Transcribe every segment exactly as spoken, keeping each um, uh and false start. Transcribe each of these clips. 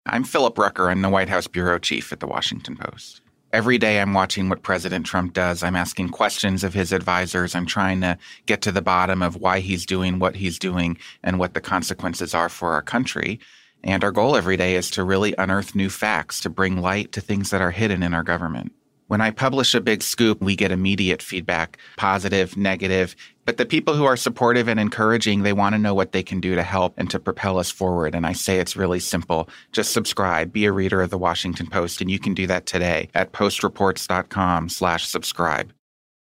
I'm Philip Rucker. I'm the White House bureau chief at The Washington Post. Every day I'm watching what President Trump does. I'm asking questions of his advisors. I'm trying to get to the bottom of why he's doing what he's doing and what the consequences are for our country. And our goal every day is to really unearth new facts, to bring light to things that are hidden in our government. When I publish a big scoop, we get immediate feedback, positive, negative. But the people who are supportive and encouraging, they want to know what they can do to help and to propel us forward. And I say it's really simple. Just subscribe, be a reader of The Washington Post, and you can do that today at postreports.com slash subscribe.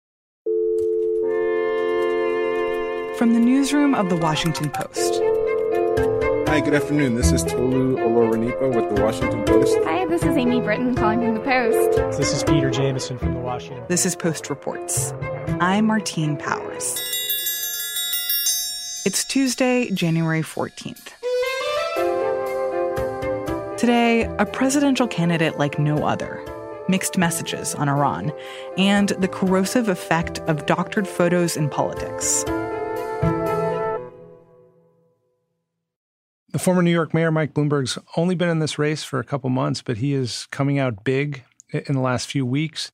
From the newsroom of The Washington Post. Hi, good afternoon. This is Tolu Olorunipa with The Washington Post. Hi, this is Amy Britton calling from The Post. This is Peter Jameson from The Washington. This is Post Reports. I'm Martine Powers. It's Tuesday, January fourteenth. Today, a presidential candidate like no other, mixed messages on Iran, and the corrosive effect of doctored photos in politics. The former New York mayor, Mike Bloomberg's only been in this race for a couple months, but he is coming out big in the last few weeks.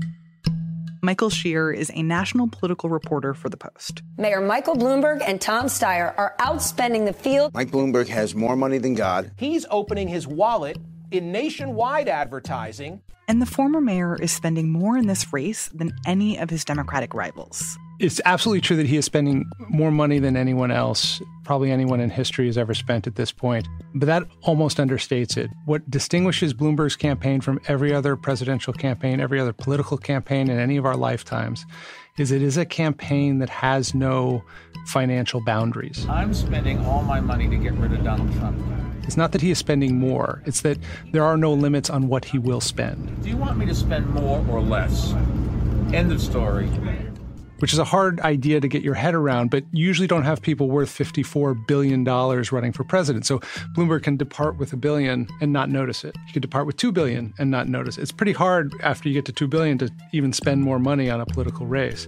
Michael Shear is a national political reporter for The Post. Mayor Michael Bloomberg and Tom Steyer are outspending the field. Mike Bloomberg has more money than God. He's opening his wallet in nationwide advertising. And the former mayor is spending more in this race than any of his Democratic rivals. It's absolutely true that he is spending more money than anyone else, probably anyone in history has ever spent at this point. But that almost understates it. What distinguishes Bloomberg's campaign from every other presidential campaign, every other political campaign in any of our lifetimes, is it is a campaign that has no financial boundaries. I'm spending all my money to get rid of Donald Trump. It's not that he is spending more. It's that there are no limits on what he will spend. Do you want me to spend more or less? End of story. Which is a hard idea to get your head around, but you usually don't have people worth fifty-four billion dollars running for president. So Bloomberg can depart with a billion and not notice it. He could depart with two billion dollars and not notice it. It's pretty hard after you get to two billion dollars to even spend more money on a political race.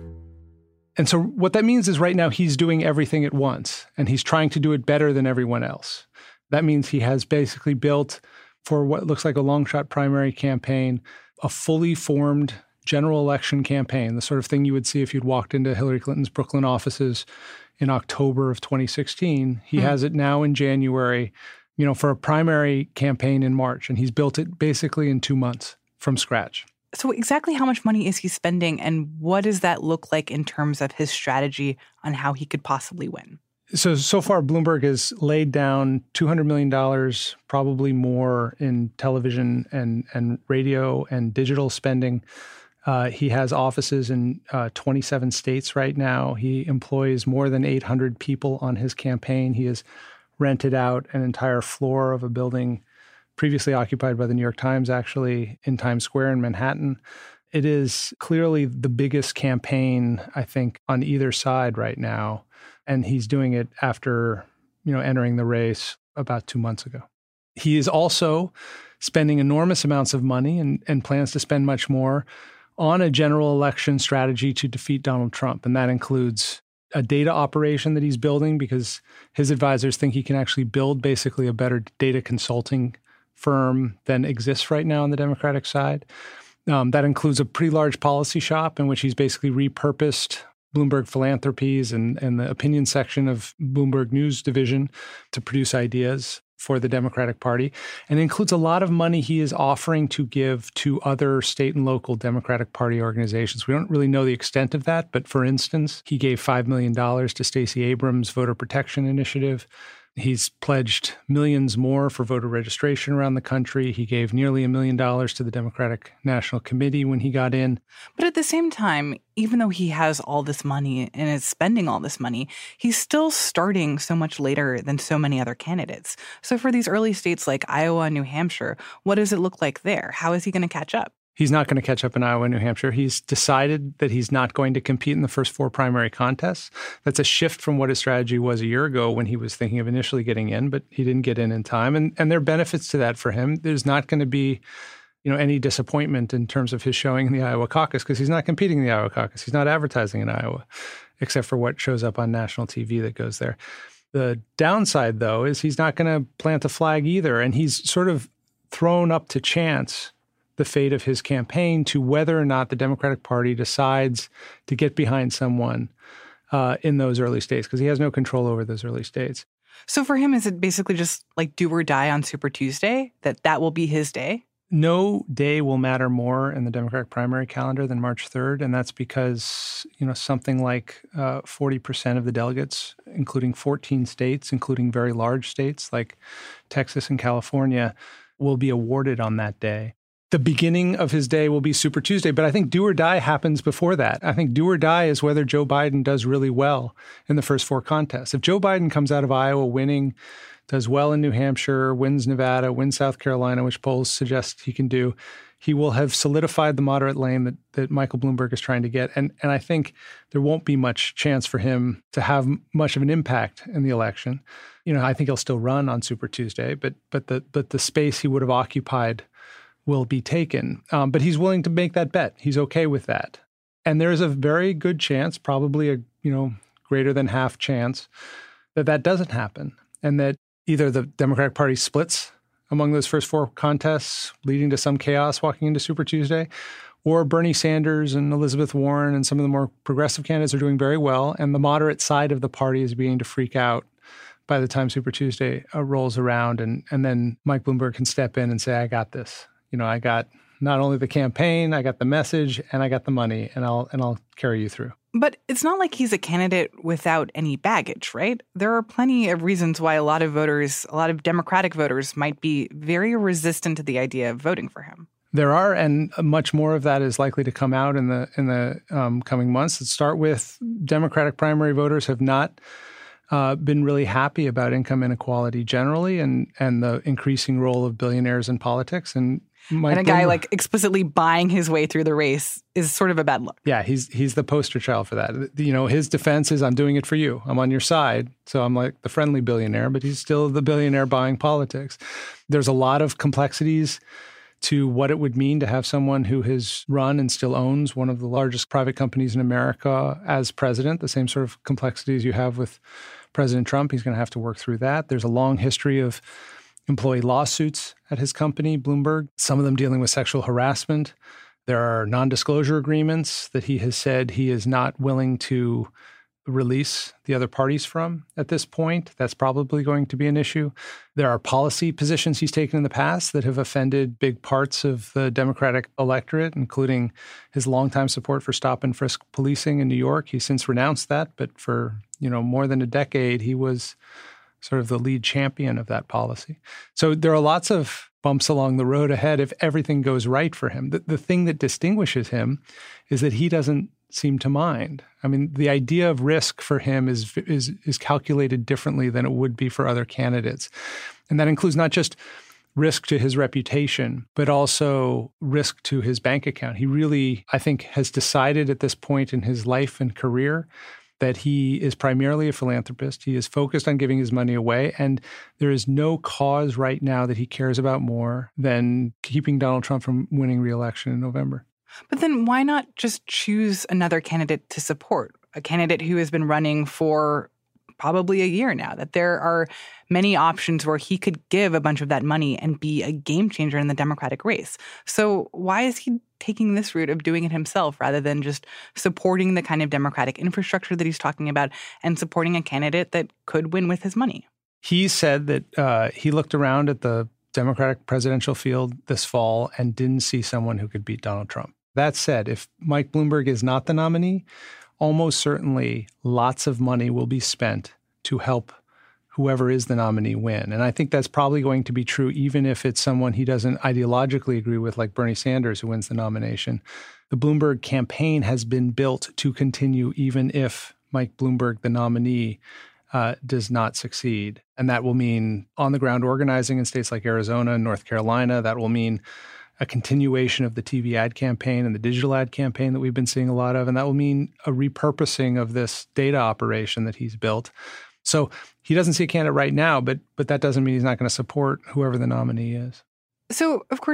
And so what that means is right now he's doing everything at once, and he's trying to do it better than everyone else. That means he has basically built, for what looks like a long-shot primary campaign, a fully formed general election campaign, the sort of thing you would see if you'd walked into Hillary Clinton's Brooklyn offices in October of twenty sixteen. He mm-hmm. has it now in January, you know, for a primary campaign in March, and he's built it basically in two months from scratch. So exactly how much money is he spending, and what does that look like in terms of his strategy on how he could possibly win? So, so far, Bloomberg has laid down two hundred million dollars, probably more, in television and, and radio and digital spending. Uh, he has offices in uh, twenty-seven states right now. He employs more than eight hundred people on his campaign. He has rented out an entire floor of a building previously occupied by the New York Times, actually, in Times Square in Manhattan. It is clearly the biggest campaign, I think, on either side right now. And he's doing it after, you know, entering the race about two months ago. He is also spending enormous amounts of money and, and plans to spend much more on a general election strategy to defeat Donald Trump. And that includes a data operation that he's building because his advisors think he can actually build basically a better data consulting firm than exists right now on the Democratic side. Um, that includes a pretty large policy shop in which he's basically repurposed Bloomberg Philanthropies and, and the opinion section of Bloomberg News Division to produce ideas for the Democratic Party, and includes a lot of money he is offering to give to other state and local Democratic Party organizations. We don't really know the extent of that, but for instance, he gave five million dollars to Stacey Abrams' voter protection initiative. He's pledged millions more for voter registration around the country. He gave nearly a million dollars to the Democratic National Committee when he got in. But at the same time, even though he has all this money and is spending all this money, he's still starting so much later than so many other candidates. So for these early states like Iowa and New Hampshire, what does it look like there? How is he going to catch up? He's not going to catch up in Iowa and New Hampshire. He's decided that he's not going to compete in the first four primary contests. That's a shift from what his strategy was a year ago when he was thinking of initially getting in, but he didn't get in in time. And, and there are benefits to that for him. There's not going to be, you know, any disappointment in terms of his showing in the Iowa caucus because he's not competing in the Iowa caucus. He's not advertising in Iowa, except for what shows up on national T V that goes there. The downside, though, is he's not going to plant a flag either. And he's sort of thrown up to chance the fate of his campaign to whether or not the Democratic Party decides to get behind someone uh, in those early states, because he has no control over those early states. So for him, is it basically just like do or die on Super Tuesday, that that will be his day? No day will matter more in the Democratic primary calendar than March third, and that's because, you know, something like uh, forty percent of the delegates, including fourteen states, including very large states like Texas and California, will be awarded on that day. The beginning of his day will be Super Tuesday, but I think do or die happens before that. I think do or die is whether Joe Biden does really well in the first four contests. If Joe Biden comes out of Iowa winning, does well in New Hampshire, wins Nevada, wins South Carolina, which polls suggest he can do, he will have solidified the moderate lane that, that Michael Bloomberg is trying to get. And, and I think there won't be much chance for him to have much of an impact in the election. You know, I think he'll still run on Super Tuesday, but but the but the space he would have occupied will be taken. Um, but he's willing to make that bet. He's okay with that. And there's a very good chance, probably a, you know, greater than half chance, that that doesn't happen. And that either the Democratic Party splits among those first four contests, leading to some chaos walking into Super Tuesday, or Bernie Sanders and Elizabeth Warren and some of the more progressive candidates are doing very well, and the moderate side of the party is beginning to freak out by the time Super Tuesday uh, rolls around. And, and then Mike Bloomberg can step in and say, I got this. You know, I got not only the campaign, I got the message, and I got the money, and I'll and I'll carry you through. But it's not like he's a candidate without any baggage, right? There are plenty of reasons why a lot of voters, a lot of Democratic voters might be very resistant to the idea of voting for him. There are, and much more of that is likely to come out in the in the um, coming months. Let's start with Democratic primary voters have not uh, been really happy about income inequality generally, and and the increasing role of billionaires in politics. And Mike and a guy Bloomberg, like explicitly buying his way through the race is sort of a bad look. Yeah, he's he's the poster child for that. You know, his defense is, I'm doing it for you. I'm on your side. So I'm like the friendly billionaire, but he's still the billionaire buying politics. There's a lot of complexities to what it would mean to have someone who has run and still owns one of the largest private companies in America as president, the same sort of complexities you have with President Trump. He's going to have to work through that. There's a long history of employee lawsuits at his company, Bloomberg, some of them dealing with sexual harassment. There are non-disclosure agreements that he has said he is not willing to release the other parties from at this point. That's probably going to be an issue. There are policy positions he's taken in the past that have offended big parts of the Democratic electorate, including his longtime support for stop and frisk policing in New York. He's since renounced that, but for, you know, more than a decade, he was sort of the lead champion of that policy. So there are lots of bumps along the road ahead if everything goes right for him. The, the thing that distinguishes him is that he doesn't seem to mind. I mean, the idea of risk for him is is is calculated differently than it would be for other candidates. And that includes not just risk to his reputation, but also risk to his bank account. He really, I think, has decided at this point in his life and career that he is primarily a philanthropist. He is focused on giving his money away, and there is no cause right now that he cares about more than keeping Donald Trump from winning re-election in November. But then why not just choose another candidate to support, a candidate who has been running for probably a year now, that there are many options where he could give a bunch of that money and be a game changer in the Democratic race. So why is he taking this route of doing it himself rather than just supporting the kind of Democratic infrastructure that he's talking about and supporting a candidate that could win with his money? He said that uh, he looked around at the Democratic presidential field this fall and didn't see someone who could beat Donald Trump. That said, if Mike Bloomberg is not the nominee, almost certainly lots of money will be spent to help whoever is the nominee win. And I think that's probably going to be true even if it's someone he doesn't ideologically agree with, like Bernie Sanders, who wins the nomination. The Bloomberg campaign has been built to continue even if Mike Bloomberg, the nominee, uh, does not succeed. And that will mean on-the-ground organizing in states like Arizona and North Carolina. That will mean a continuation of the T V ad campaign and the digital ad campaign that we've been seeing a lot of. And that will mean a repurposing of this data operation that he's built. So he doesn't see a candidate right now, but but that doesn't mean he's not going to support whoever the nominee is. So, of course,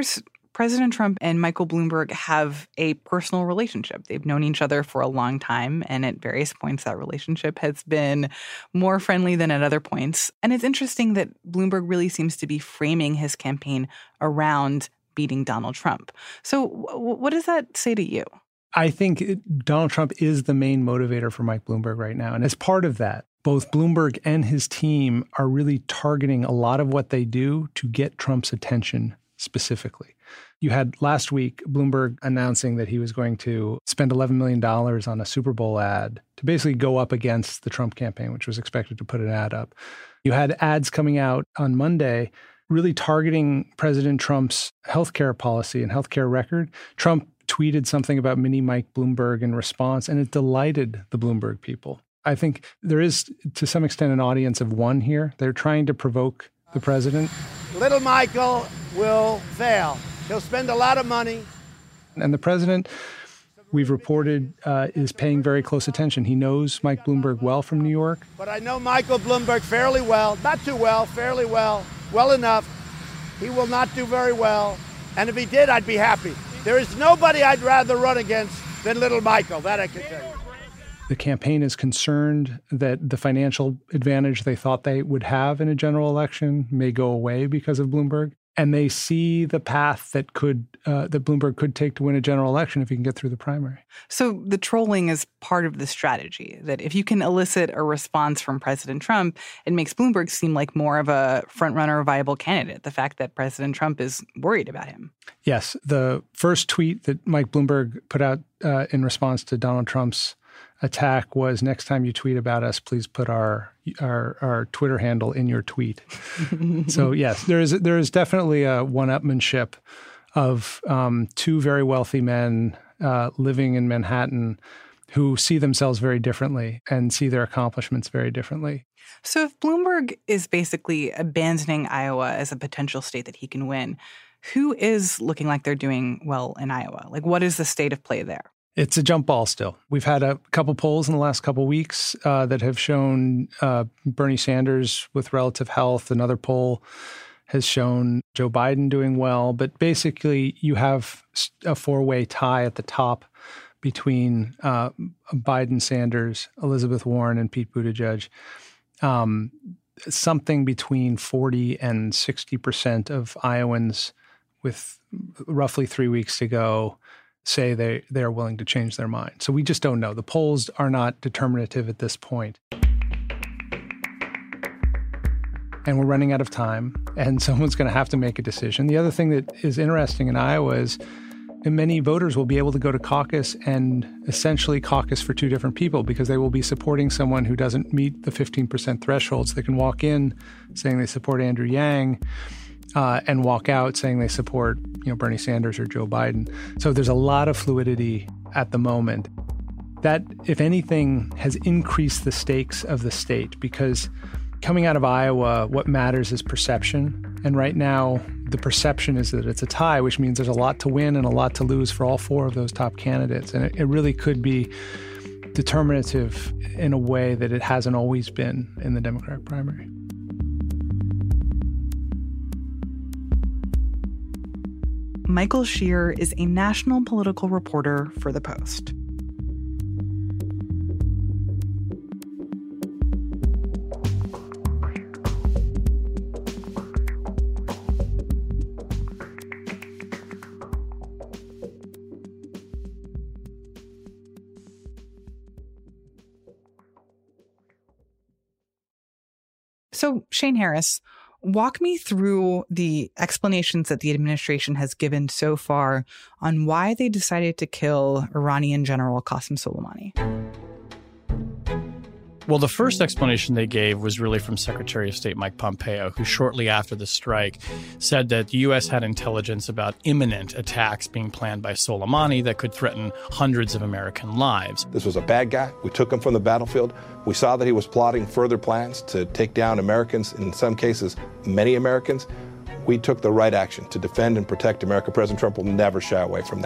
President Trump and Michael Bloomberg have a personal relationship. They've known each other for a long time, and at various points that relationship has been more friendly than at other points. And it's interesting that Bloomberg really seems to be framing his campaign around beating Donald Trump. So w- what does that say to you? I think Donald Trump is the main motivator for Mike Bloomberg right now. And as part of that, both Bloomberg and his team are really targeting a lot of what they do to get Trump's attention specifically. You had last week Bloomberg announcing that he was going to spend eleven million dollars on a Super Bowl ad to basically go up against the Trump campaign, which was expected to put an ad up. You had ads coming out on Monday really targeting President Trump's healthcare policy and healthcare record. Trump tweeted something about mini Mike Bloomberg in response, and it delighted the Bloomberg people. I think there is, to some extent, an audience of one here. They're trying to provoke the president. Little Michael will fail. He'll spend a lot of money. And the president, we've reported, uh, is paying very close attention. He knows Mike Bloomberg well from New York. But I know Michael Bloomberg fairly well. Not too well, fairly well. Well enough. He will not do very well. And if he did, I'd be happy. There is nobody I'd rather run against than little Michael. That I can tell you. The campaign is concerned that the financial advantage they thought they would have in a general election may go away because of Bloomberg. And they see the path that could uh, that Bloomberg could take to win a general election if he can get through the primary. So the trolling is part of the strategy, that if you can elicit a response from President Trump, it makes Bloomberg seem like more of a front-runner, viable candidate, the fact that President Trump is worried about him. Yes. The first tweet that Mike Bloomberg put out uh, in response to Donald Trump's attack was, next time you tweet about us, please put our our, our Twitter handle in your tweet. So yes, there is there is definitely a one-upmanship of um, two very wealthy men uh, living in Manhattan who see themselves very differently and see their accomplishments very differently. So if Bloomberg is basically abandoning Iowa as a potential state that he can win, who is looking like they're doing well in Iowa? Like, what is the state of play there? It's a jump ball still. We've had a couple polls in the last couple weeks uh, that have shown uh, Bernie Sanders with relative health. Another poll has shown Joe Biden doing well. But basically, you have a four-way tie at the top between uh, Biden, Sanders, Elizabeth Warren, and Pete Buttigieg. Um, something between forty and sixty percent of Iowans with roughly three weeks to go say they, they're willing to change their mind. So we just don't know. The polls are not determinative at this point. And we're running out of time, and someone's going to have to make a decision. The other thing that is interesting in Iowa is many voters will be able to go to caucus and essentially caucus for two different people because they will be supporting someone who doesn't meet the fifteen percent threshold. So they can walk in saying they support Andrew Yang, Uh, and walk out saying they support, you know, Bernie Sanders or Joe Biden. So there's a lot of fluidity at the moment. That, if anything, has increased the stakes of the state because coming out of Iowa, what matters is perception. And right now, the perception is that it's a tie, which means there's a lot to win and a lot to lose for all four of those top candidates. And it, it really could be determinative in a way that it hasn't always been in the Democratic primary. Michael Shear is a national political reporter for The Post. So, Shane Harris, walk me through the explanations that the administration has given so far on why they decided to kill Iranian General Qasem Soleimani. Well, the first explanation they gave was really from Secretary of State Mike Pompeo, who shortly after the strike said that the U S had intelligence about imminent attacks being planned by Soleimani that could threaten hundreds of American lives. This was a bad guy. We took him from the battlefield. We saw that he was plotting further plans to take down Americans, in some cases, many Americans. We took the right action to defend and protect America. President Trump will never shy away from that.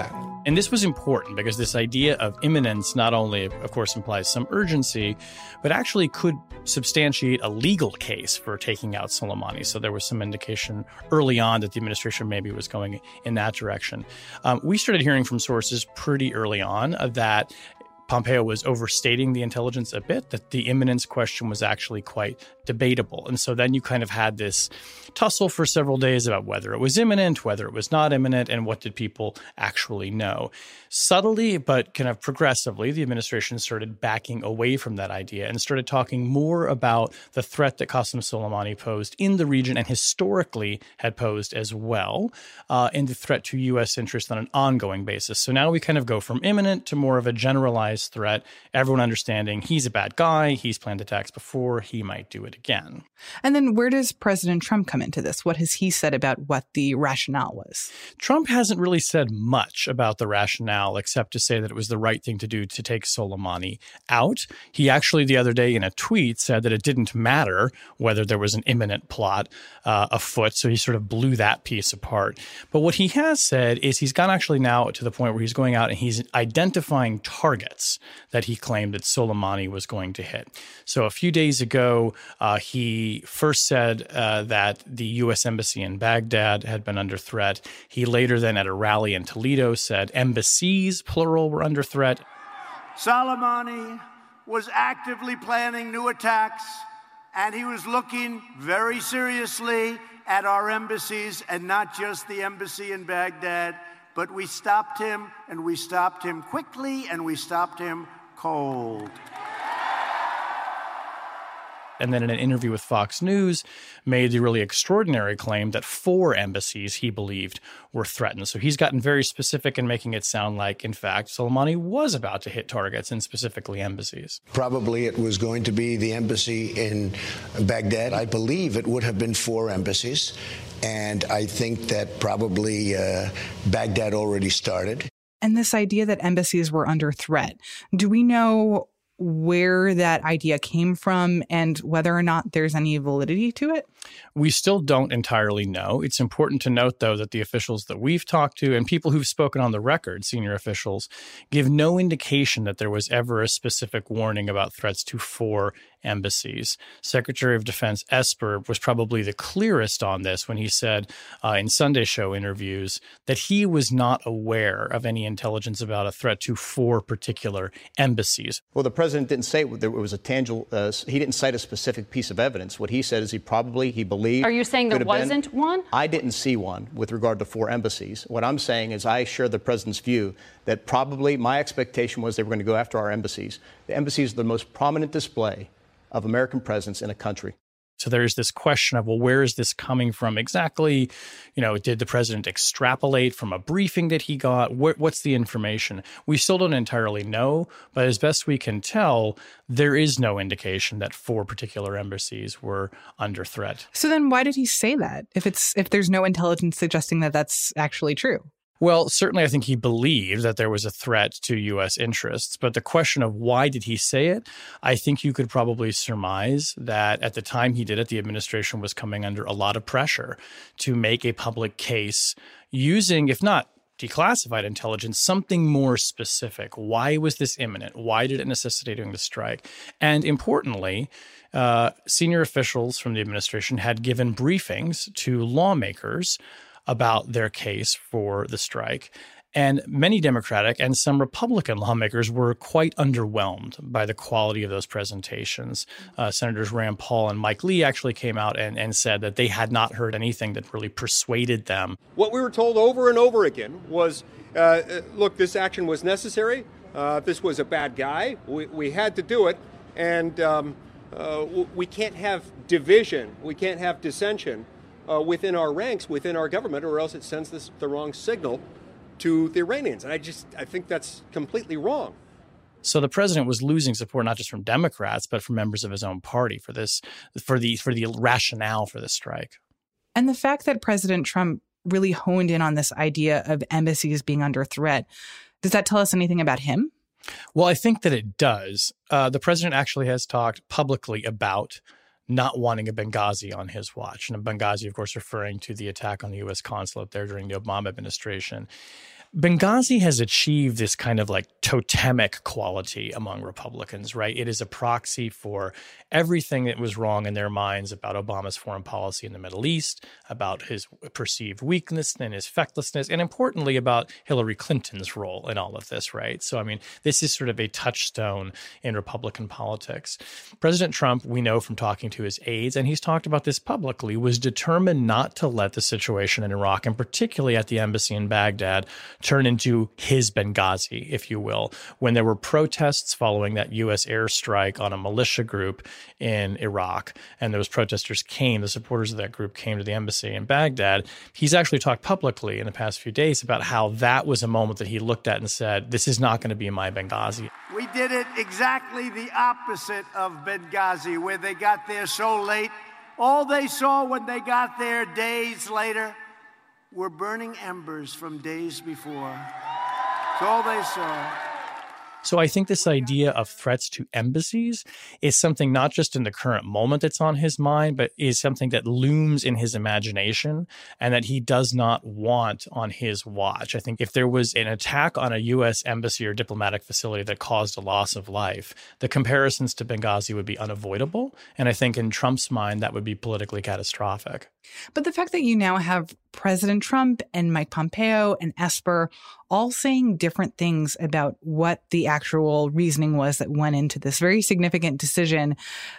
And this was important because this idea of imminence not only, of course, implies some urgency, but actually could substantiate a legal case for taking out Soleimani. So there was some indication early on that the administration maybe was going in that direction. Um, we started hearing from sources pretty early on of that Pompeo was overstating the intelligence a bit, that the imminence question was actually quite debatable. And so then you kind of had this tussle for several days about whether it was imminent, whether it was not imminent, and what did people actually know. Subtly, but kind of progressively, the administration started backing away from that idea and started talking more about the threat that Qasem Soleimani posed in the region and historically had posed as well, uh, and the threat to U S interests on an ongoing basis. So now we kind of go from imminent to more of a generalized threat, everyone understanding he's a bad guy, he's planned attacks before, he might do it again. And then where does President Trump come into this? What has he said about what the rationale was? Trump hasn't really said much about the rationale except to say that it was the right thing to do to take Soleimani out. He actually the other day in a tweet said that it didn't matter whether there was an imminent plot uh, afoot, so he sort of blew that piece apart. But what he has said is he's gone actually now to the point where he's going out and he's identifying targets that he claimed that Soleimani was going to hit. So a few days ago, uh, he first said uh, that the U S embassy in Baghdad had been under threat. He later then at a rally in Toledo said embassies, plural, were under threat. Soleimani was actively planning new attacks, and he was looking very seriously at our embassies, and not just the embassy in Baghdad. But we stopped him, and we stopped him quickly, and we stopped him cold. And then in an interview with Fox News, made the really extraordinary claim that four embassies he believed were threatened. So he's gotten very specific in making it sound like, in fact, Soleimani was about to hit targets, and specifically embassies. Probably it was going to be the embassy in Baghdad. I believe it would have been four embassies. And I think that probably uh, Baghdad already started. And this idea that embassies were under threat, do we know where that idea came from and whether or not there's any validity to it? We still don't entirely know. It's important to note, though, that the officials that we've talked to and people who've spoken on the record, senior officials, give no indication that there was ever a specific warning about threats to four embassies. Secretary of Defense Esper was probably the clearest on this when he said uh, in Sunday Show interviews that he was not aware of any intelligence about a threat to four particular embassies. Well, the president didn't say there was a tangible, uh, he didn't cite a specific piece of evidence. What he said is he probably, he believed. Are you saying there wasn't been. one? I didn't see one with regard to four embassies. What I'm saying is I share the president's view that probably my expectation was they were going to go after our embassies. The embassies are the most prominent display of American presence in a country. So there's this question of, well, where is this coming from exactly? You know, did the president extrapolate from a briefing that he got? What, what's the information? We still don't entirely know, but as best we can tell, there is no indication that four particular embassies were under threat. So then why did he say that if it's if there's no intelligence suggesting that that's actually true? Well, certainly I think he believed that there was a threat to U S interests, but the question of why did he say it, I think you could probably surmise that at the time he did it, the administration was coming under a lot of pressure to make a public case using, if not declassified intelligence, something more specific. Why was this imminent? Why did it necessitate doing the strike? And importantly, uh, senior officials from the administration had given briefings to lawmakers about their case for the strike. And many Democratic and some Republican lawmakers were quite underwhelmed by the quality of those presentations. Uh, Senators Rand Paul and Mike Lee actually came out and, and said that they had not heard anything that really persuaded them. What we were told over and over again was, uh, look, this action was necessary. Uh, this was a bad guy. We, we had to do it. And um, uh, we can't have division. We can't have dissension Uh, within our ranks, within our government, or else it sends this, the wrong signal to the Iranians. And I just, I think that's completely wrong. So the president was losing support not just from Democrats, but from members of his own party for this, for the for the rationale for the strike. And the fact that President Trump really honed in on this idea of embassies being under threat, does that tell us anything about him? Well, I think that it does. Uh, the president actually has talked publicly about not wanting a Benghazi on his watch. And Benghazi, of course, referring to the attack on the U S consulate there during the Obama administration. Benghazi has achieved this kind of like totemic quality among Republicans, right? It is a proxy for everything that was wrong in their minds about Obama's foreign policy in the Middle East, about his perceived weakness and his fecklessness, and importantly, about Hillary Clinton's role in all of this, right? So, I mean, this is sort of a touchstone in Republican politics. President Trump, we know from talking to his aides, and he's talked about this publicly, was determined not to let the situation in Iraq, and particularly at the embassy in Baghdad, turn into his Benghazi, if you will, when there were protests following that U S airstrike on a militia group in Iraq. And those protesters came, the supporters of that group came to the embassy in Baghdad. He's actually talked publicly in the past few days about how that was a moment that he looked at and said, this is not going to be my Benghazi. We did it exactly the opposite of Benghazi, where they got there so late. All they saw when they got there days later were burning embers from days before. That's all they saw. So I think this idea of threats to embassies is something not just in the current moment that's on his mind, but is something that looms in his imagination and that he does not want on his watch. I think if there was an attack on a U S embassy or diplomatic facility that caused a loss of life, the comparisons to Benghazi would be unavoidable. And I think in Trump's mind, that would be politically catastrophic. But the fact that you now have President Trump and Mike Pompeo and Esper all saying different things about what the actual reasoning was that went into this very significant decision,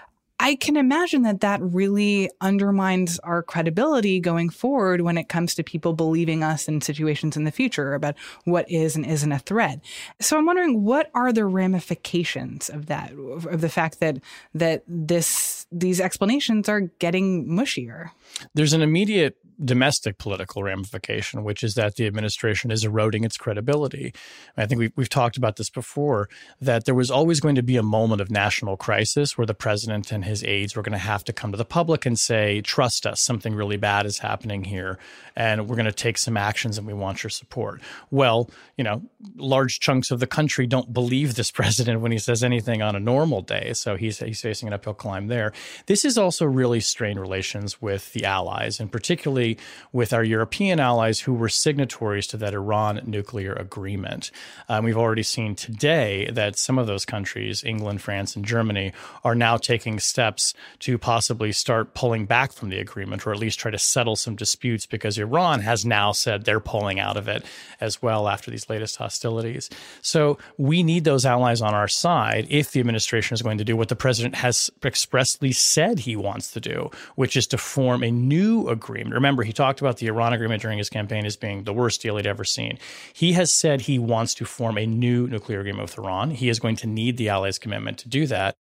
I can imagine that that really undermines our credibility going forward when it comes to people believing us in situations in the future about what is and isn't a threat. So I'm wondering, what are the ramifications of that, of the fact that that this these explanations are getting mushier? There's an immediate domestic political ramification, which is that the administration is eroding its credibility. I think we've, we've talked about this before, that there was always going to be a moment of national crisis where the president and his aides were going to have to come to the public and say, trust us, something really bad is happening here, and we're going to take some actions and we want your support. Well, you know, large chunks of the country don't believe this president when he says anything on a normal day, so he's, he's facing an uphill climb there. This has also really strained relations with the allies, and particularly with our European allies who were signatories to that Iran nuclear agreement. Um, we've already seen today that some of those countries, England, France, and Germany, are now taking steps to possibly start pulling back from the agreement, or at least try to settle some disputes, because Iran has now said they're pulling out of it as well after these latest hostilities. So we need those allies on our side if the administration is going to do what the president has expressly said he wants to do, which is to form a new agreement. Remember, he talked about the Iran agreement during his campaign as being the worst deal he'd ever seen. He has said he wants to form a new nuclear agreement with Iran. He is going to need the allies' commitment to do that.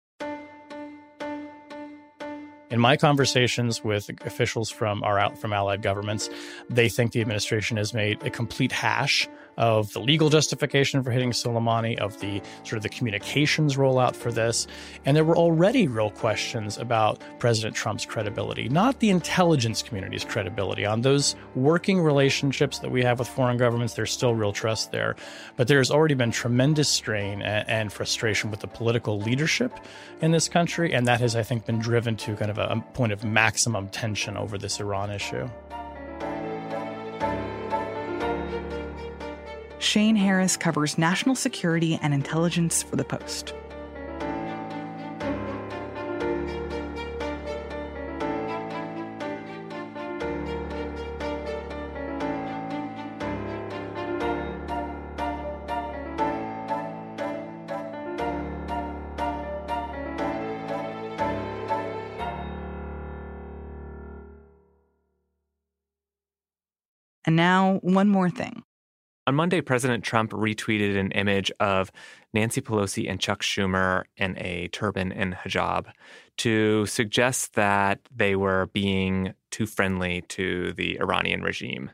In my conversations with officials from our from allied governments, they think the administration has made a complete hash of the legal justification for hitting Soleimani, of the sort of the communications rollout for this. And there were already real questions about President Trump's credibility, not the intelligence community's credibility. On those working relationships that we have with foreign governments, there's still real trust there. But there's already been tremendous strain and, and frustration with the political leadership in this country. And that has, I think, been driven to kind of a, a point of maximum tension over this Iran issue. Shane Harris covers national security and intelligence for The Post. And now, one more thing. On Monday, President Trump retweeted an image of Nancy Pelosi and Chuck Schumer in a turban and hijab to suggest that they were being too friendly to the Iranian regime.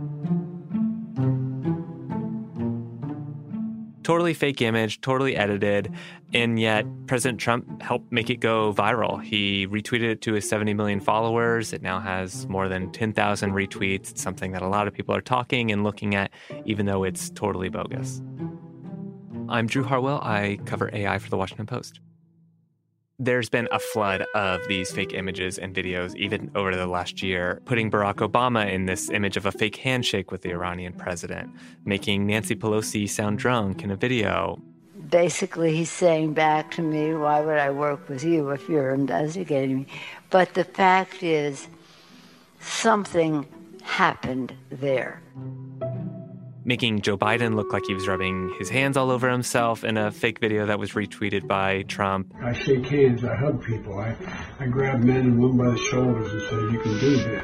Totally fake image, totally edited, and yet President Trump helped make it go viral. He retweeted it to his seventy million followers. It now has more than ten thousand retweets. It's something that a lot of people are talking and looking at, even though it's totally bogus. I'm Drew Harwell. I cover A I for The Washington Post. There's been a flood of these fake images and videos, even over the last year, putting Barack Obama in this image of a fake handshake with the Iranian president, making Nancy Pelosi sound drunk in a video. Basically, he's saying back to me, why would I work with you if you're investigating me? But the fact is, something happened there. Making Joe Biden look like he was rubbing his hands all over himself in a fake video that was retweeted by Trump. I shake hands, I hug people, I, I grab men and women by the shoulders and say, you can do this.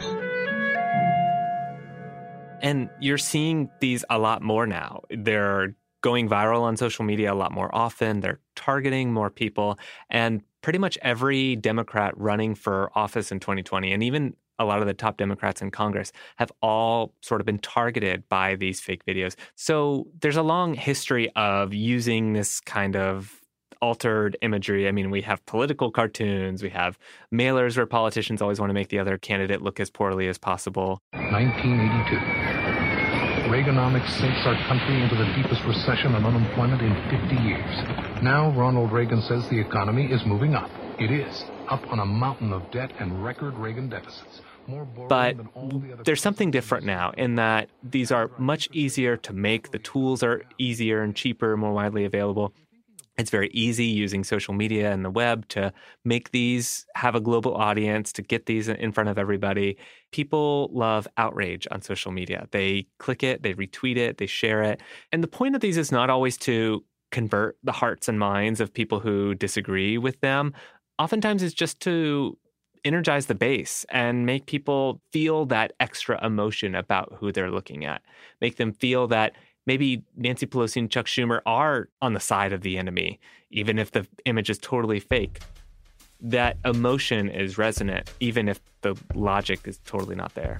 And you're seeing these a lot more now. They're going viral on social media a lot more often. They're targeting more people. And pretty much every Democrat running for office in twenty twenty, and even a lot of the top Democrats in Congress, have all sort of been targeted by these fake videos. So there's a long history of using this kind of altered imagery. I mean, we have political cartoons, we have mailers where politicians always want to make the other candidate look as poorly as possible. nineteen eighty-two. Reaganomics sinks our country into the deepest recession and unemployment in fifty years. Now Ronald Reagan says the economy is moving up. It is, up on a mountain of debt and record Reagan deficits. But there's something different now in that these are much easier to make. The tools are easier and cheaper, more widely available. It's very easy using social media and the web to make these, have a global audience, to get these in front of everybody. People love outrage on social media. They click it, they retweet it, they share it. And the point of these is not always to convert the hearts and minds of people who disagree with them. Oftentimes it's just to energize the base and make people feel that extra emotion about who they're looking at. Make them feel that maybe Nancy Pelosi and Chuck Schumer are on the side of the enemy, even if the image is totally fake. That emotion is resonant, even if the logic is totally not there.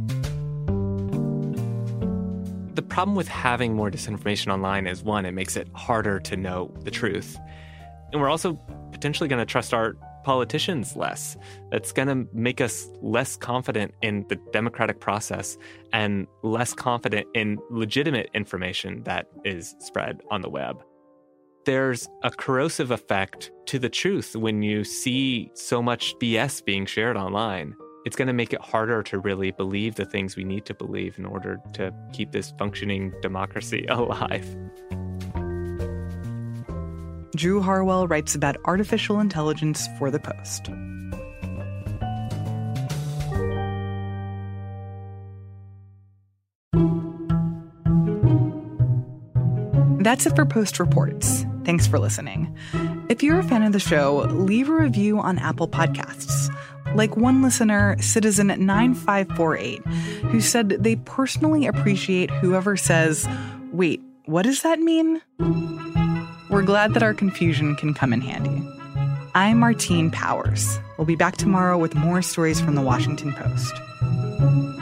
The problem with having more disinformation online is, one, it makes it harder to know the truth. And we're also potentially going to trust our politicians less. That's going to make us less confident in the democratic process and less confident in legitimate information that is spread on the web. There's a corrosive effect to the truth when you see so much B S being shared online. It's going to make it harder to really believe the things we need to believe in order to keep this functioning democracy alive. Drew Harwell writes about artificial intelligence for The Post. That's it for Post Reports. Thanks for listening. If you're a fan of the show, leave a review on Apple Podcasts. Like one listener, Citizen nine five four eight, who said they personally appreciate whoever says, "Wait, what does that mean?" We're glad that our confusion can come in handy. I'm Martine Powers. We'll be back tomorrow with more stories from the Washington Post.